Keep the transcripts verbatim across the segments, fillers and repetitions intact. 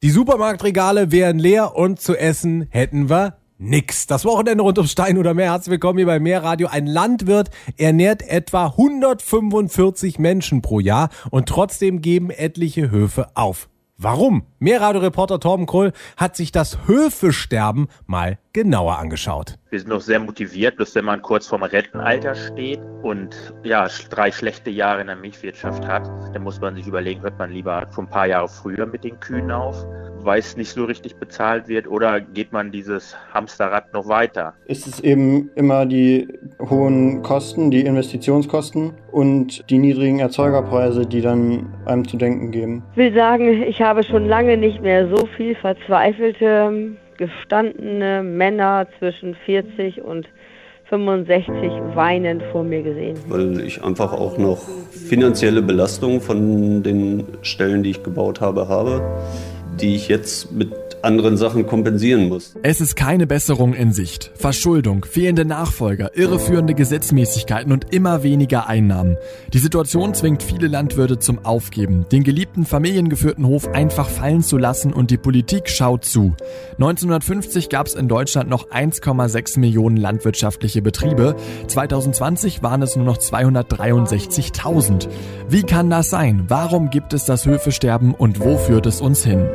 Die Supermarktregale wären leer und zu essen hätten wir nix. Das Wochenende rund um Stein oder Meer. Herzlich willkommen hier bei Meerradio. Ein Landwirt ernährt etwa hundertfünfundvierzig Menschen pro Jahr und trotzdem geben etliche Höfe auf. Warum? Meerradio-Reporter Torben Krull hat sich das Höfesterben mal genauer angeschaut. Wir sind noch sehr motiviert, bloß wenn man kurz vorm Rentenalter steht und ja drei schlechte Jahre in der Milchwirtschaft hat, dann muss man sich überlegen, hört man lieber schon ein paar Jahre früher mit den Kühen auf, weil es nicht so richtig bezahlt wird, oder geht man dieses Hamsterrad noch weiter? Es ist eben immer die hohen Kosten, die Investitionskosten und die niedrigen Erzeugerpreise, die dann einem zu denken geben. Ich will sagen, ich habe schon lange nicht mehr so viel verzweifelte, gestandene Männer zwischen vierzig und fünfundsechzig weinend vor mir gesehen. Weil ich einfach auch noch finanzielle Belastungen von den Stellen, die ich gebaut habe, habe, die ich jetzt mit anderen Sachen kompensieren muss. Es ist keine Besserung in Sicht. Verschuldung, fehlende Nachfolger, irreführende Gesetzmäßigkeiten und immer weniger Einnahmen. Die Situation zwingt viele Landwirte zum Aufgeben, den geliebten familiengeführten Hof einfach fallen zu lassen, und die Politik schaut zu. neunzehnhundertfünfzig gab es in Deutschland noch eins Komma sechs Millionen landwirtschaftliche Betriebe. zweitausendzwanzig waren es nur noch zweihundertdreiundsechzigtausend. Wie kann das sein? Warum gibt es das Höfesterben und wo führt es uns hin?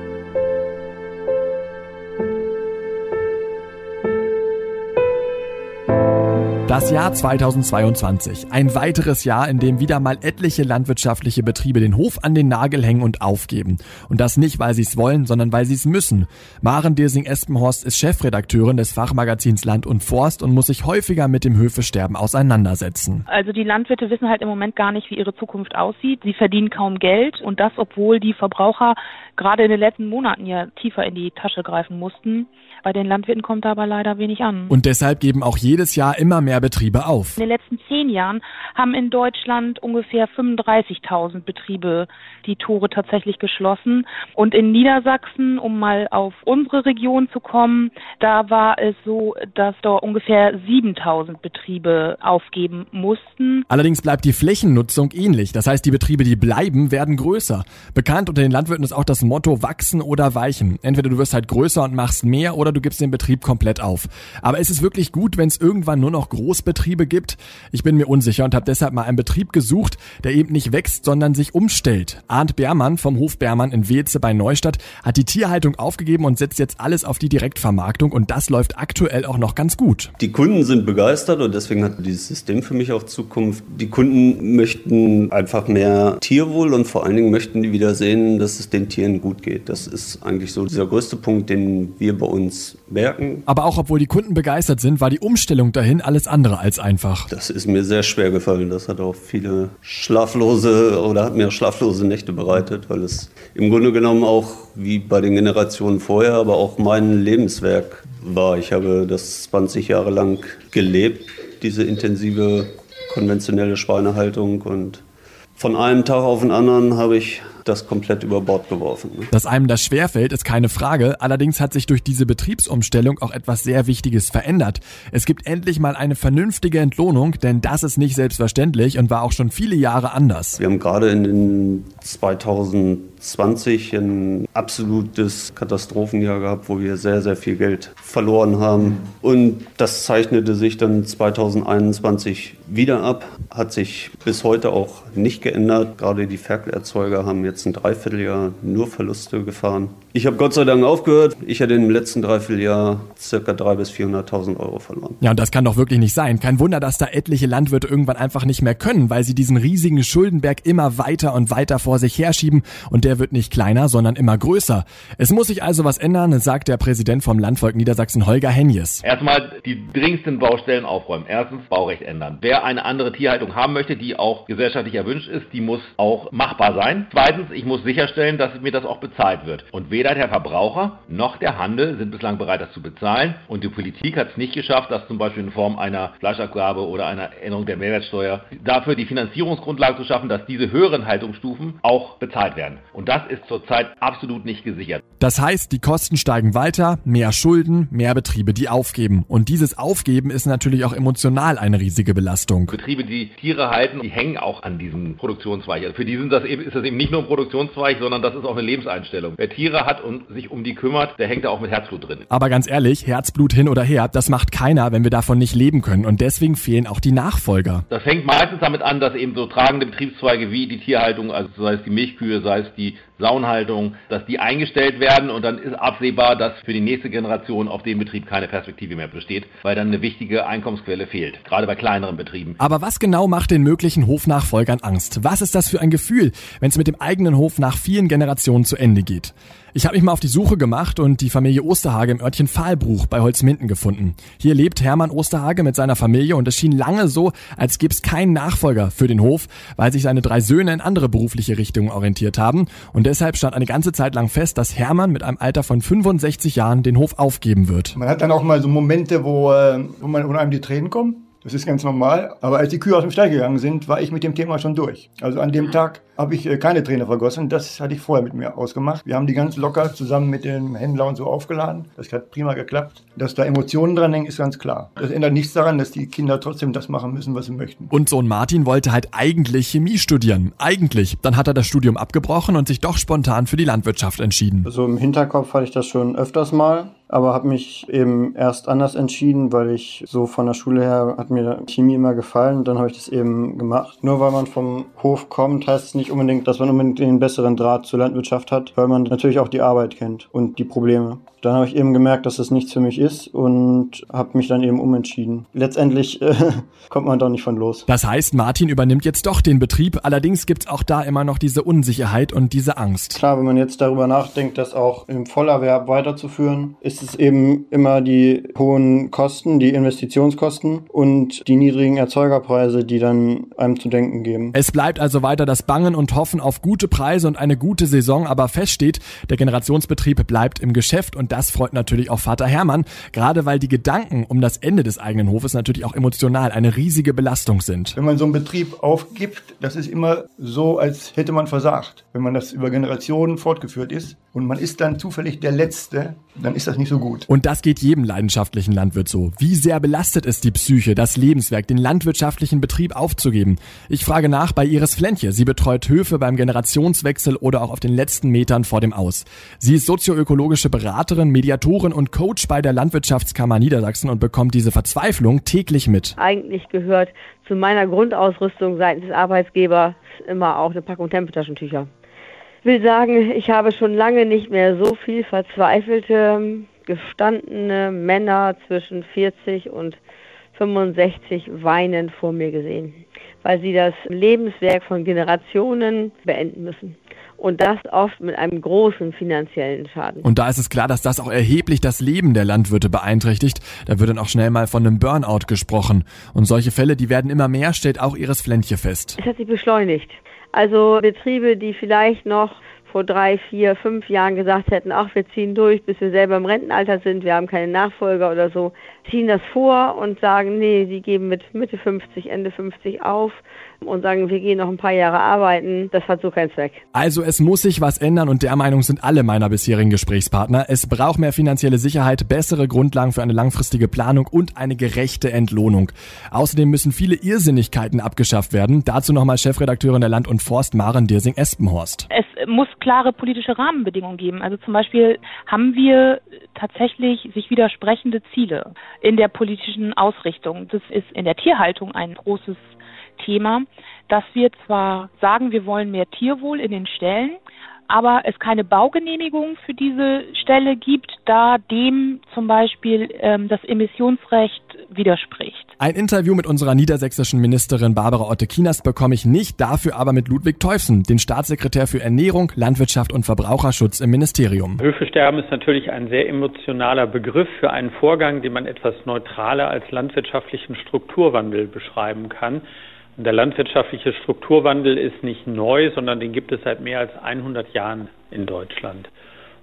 Das Jahr zweitausendzweiundzwanzig, ein weiteres Jahr, in dem wieder mal etliche landwirtschaftliche Betriebe den Hof an den Nagel hängen und aufgeben. Und das nicht, weil sie es wollen, sondern weil sie es müssen. Maren Diersing-Espenhorst ist Chefredakteurin des Fachmagazins Land und Forst und muss sich häufiger mit dem Höfesterben auseinandersetzen. Also die Landwirte wissen halt im Moment gar nicht, wie ihre Zukunft aussieht. Sie verdienen kaum Geld, und das, obwohl die Verbraucher gerade in den letzten Monaten ja tiefer in die Tasche greifen mussten. Bei den Landwirten kommt da aber leider wenig an. Und deshalb geben auch jedes Jahr immer mehr Betriebe auf. In den letzten zehn Jahren haben in Deutschland ungefähr fünfunddreißigtausend Betriebe die Tore tatsächlich geschlossen. Und in Niedersachsen, um mal auf unsere Region zu kommen, da war es so, dass da ungefähr siebentausend Betriebe aufgeben mussten. Allerdings bleibt die Flächennutzung ähnlich. Das heißt, die Betriebe, die bleiben, werden größer. Bekannt unter den Landwirten ist auch das Motto wachsen oder weichen. Entweder du wirst halt größer und machst mehr, oder du gibst den Betrieb komplett auf. Aber ist es wirklich gut, wenn es irgendwann nur noch Großbetriebe gibt? Ich bin mir unsicher und habe deshalb mal einen Betrieb gesucht, der eben nicht wächst, sondern sich umstellt. Arndt Beermann vom Hof Beermann in Weetze bei Neustadt hat die Tierhaltung aufgegeben und setzt jetzt alles auf die Direktvermarktung, und das läuft aktuell auch noch ganz gut. Die Kunden sind begeistert, und deswegen hat dieses System für mich auch Zukunft. Die Kunden möchten einfach mehr Tierwohl, und vor allen Dingen möchten die wieder sehen, dass es den Tieren gut geht. Das ist eigentlich so dieser größte Punkt, den wir bei uns merken. Aber auch obwohl die Kunden begeistert sind, war die Umstellung dahin alles andere als einfach. Das ist mir sehr schwer gefallen. Das hat auch viele schlaflose oder hat mir schlaflose Nächte bereitet, weil es im Grunde genommen auch wie bei den Generationen vorher, aber auch mein Lebenswerk war. Ich habe das zwanzig Jahre lang gelebt, diese intensive konventionelle Schweinehaltung, und von einem Tag auf den anderen habe ich das komplett über Bord geworfen. Dass einem das schwerfällt, ist keine Frage. Allerdings hat sich durch diese Betriebsumstellung auch etwas sehr Wichtiges verändert. Es gibt endlich mal eine vernünftige Entlohnung, denn das ist nicht selbstverständlich und war auch schon viele Jahre anders. Wir haben gerade in den zweitausendzwanzig ein absolutes Katastrophenjahr gehabt, wo wir sehr, sehr viel Geld verloren haben. Und das zeichnete sich dann zweitausendeinundzwanzig wieder ab, hat sich bis heute auch nicht geändert. Gerade die Ferkelerzeuger haben jetzt ein Dreivierteljahr nur Verluste gefahren. Ich habe Gott sei Dank aufgehört. Ich hätte im letzten Dreivierteljahr circa dreihunderttausend bis vierhunderttausend Euro verloren. Ja, und das kann doch wirklich nicht sein. Kein Wunder, dass da etliche Landwirte irgendwann einfach nicht mehr können, weil sie diesen riesigen Schuldenberg immer weiter und weiter vor sich herschieben, und der wird nicht kleiner, sondern immer größer. Es muss sich also was ändern, sagt der Präsident vom Landvolk Niedersachsen, Holger Henjes. Erstmal die dringendsten Baustellen aufräumen. Erstens Baurecht ändern. Wer eine andere Tierhaltung haben möchte, die auch gesellschaftlich erwünscht ist, die muss auch machbar sein. Zweitens, ich muss sicherstellen, dass mir das auch bezahlt wird. Und weder der Verbraucher noch der Handel sind bislang bereit, das zu bezahlen. Und die Politik hat es nicht geschafft, dass zum Beispiel in Form einer Fleischabgabe oder einer Änderung der Mehrwertsteuer dafür die Finanzierungsgrundlage zu schaffen, dass diese höheren Haltungsstufen auch bezahlt werden. Und Und das ist zurzeit absolut nicht gesichert. Das heißt, die Kosten steigen weiter, mehr Schulden, mehr Betriebe, die aufgeben. Und dieses Aufgeben ist natürlich auch emotional eine riesige Belastung. Betriebe, die Tiere halten, die hängen auch an diesem Produktionszweig. Also für die sind das eben, ist das eben nicht nur ein Produktionszweig, sondern das ist auch eine Lebenseinstellung. Wer Tiere hat und sich um die kümmert, der hängt da auch mit Herzblut drin. Aber ganz ehrlich, Herzblut hin oder her, das macht keiner, wenn wir davon nicht leben können. Und deswegen fehlen auch die Nachfolger. Das fängt meistens damit an, dass eben so tragende Betriebszweige wie die Tierhaltung, also sei es die Milchkühe, sei es die Saunhaltung, dass die eingestellt werden und dann ist absehbar, dass für die nächste Generation auf dem Betrieb keine Perspektive mehr besteht, weil dann eine wichtige Einkommensquelle fehlt, gerade bei kleineren Betrieben. Aber was genau macht den möglichen Hofnachfolgern Angst? Was ist das für ein Gefühl, wenn es mit dem eigenen Hof nach vielen Generationen zu Ende geht? Ich habe mich mal auf die Suche gemacht und die Familie Osterhage im Örtchen Pfahlbruch bei Holzminden gefunden. Hier lebt Hermann Osterhage mit seiner Familie und es schien lange so, als gäbe es keinen Nachfolger für den Hof, weil sich seine drei Söhne in andere berufliche Richtungen orientiert haben. Und deshalb stand eine ganze Zeit lang fest, dass Hermann mit einem Alter von fünfundsechzig Jahren den Hof aufgeben wird. Man hat dann auch mal so Momente, wo, wo, man, wo einem die Tränen kommen. Das ist ganz normal. Aber als die Kühe aus dem Stall gegangen sind, war ich mit dem Thema schon durch. Also an dem Tag habe ich keine Träne vergossen. Das hatte ich vorher mit mir ausgemacht. Wir haben die ganz locker zusammen mit dem Händler und so aufgeladen. Das hat prima geklappt. Dass da Emotionen dran hängen, ist ganz klar. Das ändert nichts daran, dass die Kinder trotzdem das machen müssen, was sie möchten. Und Sohn Martin wollte halt eigentlich Chemie studieren. Eigentlich. Dann hat er das Studium abgebrochen und sich doch spontan für die Landwirtschaft entschieden. So also im Hinterkopf hatte ich das schon öfters mal. Aber habe mich eben erst anders entschieden, weil ich so von der Schule her hat mir Chemie immer gefallen und dann habe ich das eben gemacht. Nur weil man vom Hof kommt, heißt es nicht unbedingt, dass man unbedingt den besseren Draht zur Landwirtschaft hat, weil man natürlich auch die Arbeit kennt und die Probleme. Dann habe ich eben gemerkt, dass das nichts für mich ist und habe mich dann eben umentschieden. Letztendlich äh, kommt man doch nicht von los. Das heißt, Martin übernimmt jetzt doch den Betrieb. Allerdings gibt's auch da immer noch diese Unsicherheit und diese Angst. Klar, wenn man jetzt darüber nachdenkt, das auch im Vollerwerb weiterzuführen, ist es eben immer die hohen Kosten, die Investitionskosten und die niedrigen Erzeugerpreise, die dann einem zu denken geben. Es bleibt also weiter das Bangen und Hoffen auf gute Preise und eine gute Saison, aber fest steht, der Generationsbetrieb bleibt im Geschäft und das freut natürlich auch Vater Hermann, gerade weil die Gedanken um das Ende des eigenen Hofes natürlich auch emotional eine riesige Belastung sind. Wenn man so einen Betrieb aufgibt, das ist immer so, als hätte man versagt. Wenn man das über Generationen fortgeführt ist und man ist dann zufällig der Letzte, dann ist das nicht so gut. Und das geht jedem leidenschaftlichen Landwirt so. Wie sehr belastet es die Psyche, das Lebenswerk, den landwirtschaftlichen Betrieb aufzugeben? Ich frage nach bei Iris Flentje. Sie betreut Höfe beim Generationswechsel oder auch auf den letzten Metern vor dem Aus. Sie ist sozioökologische Beraterin, Mediatorin und Coach bei der Landwirtschaftskammer Niedersachsen und bekommt diese Verzweiflung täglich mit. Eigentlich gehört zu meiner Grundausrüstung seitens des Arbeitgebers immer auch eine Packung Tempetaschentücher. Ich will sagen, ich habe schon lange nicht mehr so viel verzweifelte, gestandene Männer zwischen vierzig und fünfundsechzig weinend vor mir gesehen, weil sie das Lebenswerk von Generationen beenden müssen. Und das oft mit einem großen finanziellen Schaden. Und da ist es klar, dass das auch erheblich das Leben der Landwirte beeinträchtigt. Da wird dann auch schnell mal von einem Burnout gesprochen. Und solche Fälle, die werden immer mehr, stellt auch Iris Flentje fest. Es hat sich beschleunigt. Also Betriebe, die vielleicht noch vor drei, vier, fünf Jahren gesagt hätten, ach, wir ziehen durch, bis wir selber im Rentenalter sind, wir haben keine Nachfolger oder so, ziehen das vor und sagen, nee, die geben mit Mitte fünfzig, Ende fünfzig auf und sagen, wir gehen noch ein paar Jahre arbeiten. Das hat so keinen Zweck. Also es muss sich was ändern und der Meinung sind alle meiner bisherigen Gesprächspartner. Es braucht mehr finanzielle Sicherheit, bessere Grundlagen für eine langfristige Planung und eine gerechte Entlohnung. Außerdem müssen viele Irrsinnigkeiten abgeschafft werden. Dazu nochmal Chefredakteurin der Land und Forst Maren Diersing-Espenhorst. Es muss klare politische Rahmenbedingungen geben. Also zum Beispiel haben wir tatsächlich sich widersprechende Ziele in der politischen Ausrichtung. Das ist in der Tierhaltung ein großes Thema, dass wir zwar sagen, wir wollen mehr Tierwohl in den Ställen, aber es keine Baugenehmigung für diese Ställe gibt, da dem zum Beispiel ähm, das Emissionsrecht widerspricht. Ein Interview mit unserer niedersächsischen Ministerin Barbara Otte-Kienast bekomme ich nicht, dafür aber mit Ludwig Teufsen, den Staatssekretär für Ernährung, Landwirtschaft und Verbraucherschutz im Ministerium. Höfesterben ist natürlich ein sehr emotionaler Begriff für einen Vorgang, den man etwas neutraler als landwirtschaftlichen Strukturwandel beschreiben kann. Und der landwirtschaftliche Strukturwandel ist nicht neu, sondern den gibt es seit mehr als hundert Jahren in Deutschland.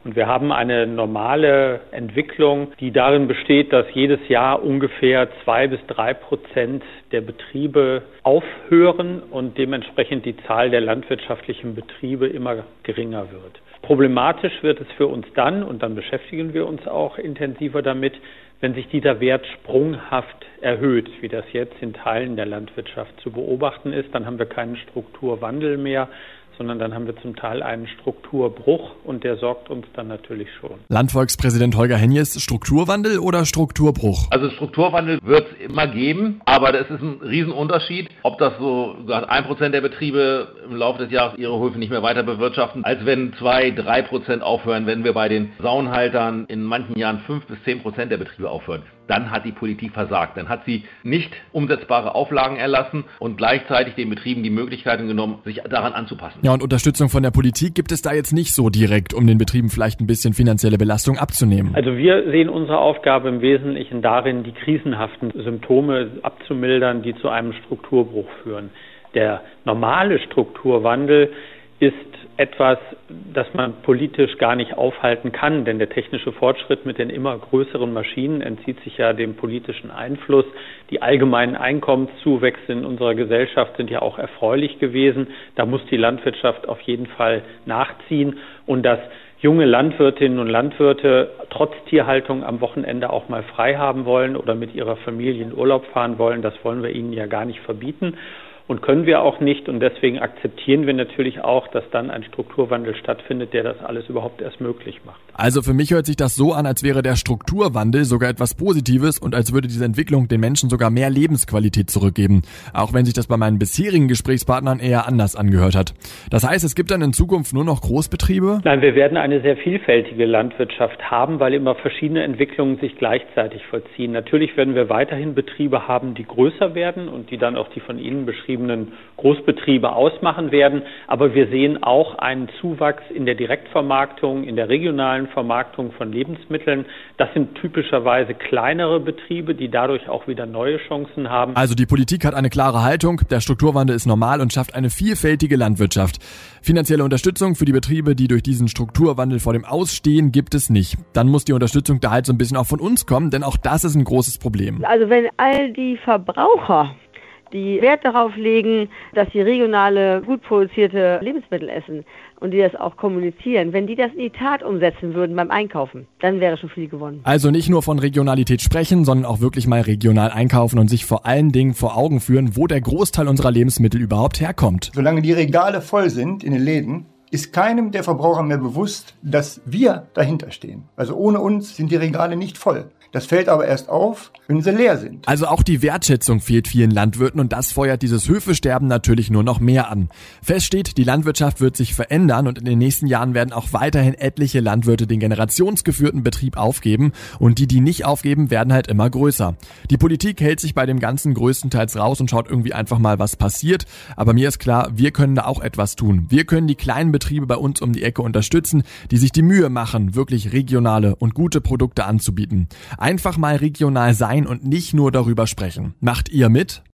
Und wir haben eine normale Entwicklung, die darin besteht, dass jedes Jahr ungefähr zwei bis drei Prozent der Betriebe aufhören und dementsprechend die Zahl der landwirtschaftlichen Betriebe immer geringer wird. Problematisch wird es für uns dann, und dann beschäftigen wir uns auch intensiver damit, wenn sich dieser Wert sprunghaft erhöht, wie das jetzt in Teilen der Landwirtschaft zu beobachten ist. Dann haben wir keinen Strukturwandel mehr, sondern dann haben wir zum Teil einen Strukturbruch und der sorgt uns dann natürlich schon. Landvolkspräsident Holger Henjes, Strukturwandel oder Strukturbruch? Also Strukturwandel wird es immer geben, aber das ist ein Riesenunterschied, ob das so ein Prozent der Betriebe im Laufe des Jahres ihre Höfe nicht mehr weiter bewirtschaften, als wenn zwei, drei Prozent aufhören, wenn wir bei den Saunhaltern in manchen Jahren fünf bis zehn Prozent der Betriebe aufhören. Dann hat die Politik versagt. Dann hat sie nicht umsetzbare Auflagen erlassen und gleichzeitig den Betrieben die Möglichkeiten genommen, sich daran anzupassen. Ja, und Unterstützung von der Politik gibt es da jetzt nicht so direkt, um den Betrieben vielleicht ein bisschen finanzielle Belastung abzunehmen. Also wir sehen unsere Aufgabe im Wesentlichen darin, die krisenhaften Symptome abzumildern, die zu einem Strukturbruch führen. Der normale Strukturwandel ist etwas, das man politisch gar nicht aufhalten kann, denn der technische Fortschritt mit den immer größeren Maschinen entzieht sich ja dem politischen Einfluss. Die allgemeinen Einkommenszuwächse in unserer Gesellschaft sind ja auch erfreulich gewesen. Da muss die Landwirtschaft auf jeden Fall nachziehen und dass junge Landwirtinnen und Landwirte trotz Tierhaltung am Wochenende auch mal frei haben wollen oder mit ihrer Familie in Urlaub fahren wollen, das wollen wir ihnen ja gar nicht verbieten. Und können wir auch nicht. Und deswegen akzeptieren wir natürlich auch, dass dann ein Strukturwandel stattfindet, der das alles überhaupt erst möglich macht. Also für mich hört sich das so an, als wäre der Strukturwandel sogar etwas Positives und als würde diese Entwicklung den Menschen sogar mehr Lebensqualität zurückgeben. Auch wenn sich das bei meinen bisherigen Gesprächspartnern eher anders angehört hat. Das heißt, es gibt dann in Zukunft nur noch Großbetriebe? Nein, wir werden eine sehr vielfältige Landwirtschaft haben, weil immer verschiedene Entwicklungen sich gleichzeitig vollziehen. Natürlich werden wir weiterhin Betriebe haben, die größer werden und die dann auch die von Ihnen beschriebenen Großbetriebe ausmachen werden. Aber wir sehen auch einen Zuwachs in der Direktvermarktung, in der regionalen Vermarktung von Lebensmitteln. Das sind typischerweise kleinere Betriebe, die dadurch auch wieder neue Chancen haben. Also die Politik hat eine klare Haltung, der Strukturwandel ist normal und schafft eine vielfältige Landwirtschaft. Finanzielle Unterstützung für die Betriebe, die durch diesen Strukturwandel vor dem Ausstehen, gibt es nicht. Dann muss die Unterstützung da halt so ein bisschen auch von uns kommen, denn auch das ist ein großes Problem. Also wenn all die Verbraucher die Wert darauf legen, dass sie regionale, gut produzierte Lebensmittel essen und die das auch kommunizieren, wenn die das in die Tat umsetzen würden beim Einkaufen, dann wäre schon viel gewonnen. Also nicht nur von Regionalität sprechen, sondern auch wirklich mal regional einkaufen und sich vor allen Dingen vor Augen führen, wo der Großteil unserer Lebensmittel überhaupt herkommt. Solange die Regale voll sind in den Läden, ist keinem der Verbraucher mehr bewusst, dass wir dahinter stehen. Also ohne uns sind die Regale nicht voll. Das fällt aber erst auf, wenn sie leer sind. Also auch die Wertschätzung fehlt vielen Landwirten und das feuert dieses Höfesterben natürlich nur noch mehr an. Fest steht, die Landwirtschaft wird sich verändern und in den nächsten Jahren werden auch weiterhin etliche Landwirte den generationsgeführten Betrieb aufgeben und die, die nicht aufgeben, werden halt immer größer. Die Politik hält sich bei dem Ganzen größtenteils raus und schaut irgendwie einfach mal, was passiert. Aber mir ist klar, wir können da auch etwas tun. Wir können die kleinen Betriebe bei uns um die Ecke unterstützen, die sich die Mühe machen, wirklich regionale und gute Produkte anzubieten. Einfach mal regional sein und nicht nur darüber sprechen. Macht ihr mit?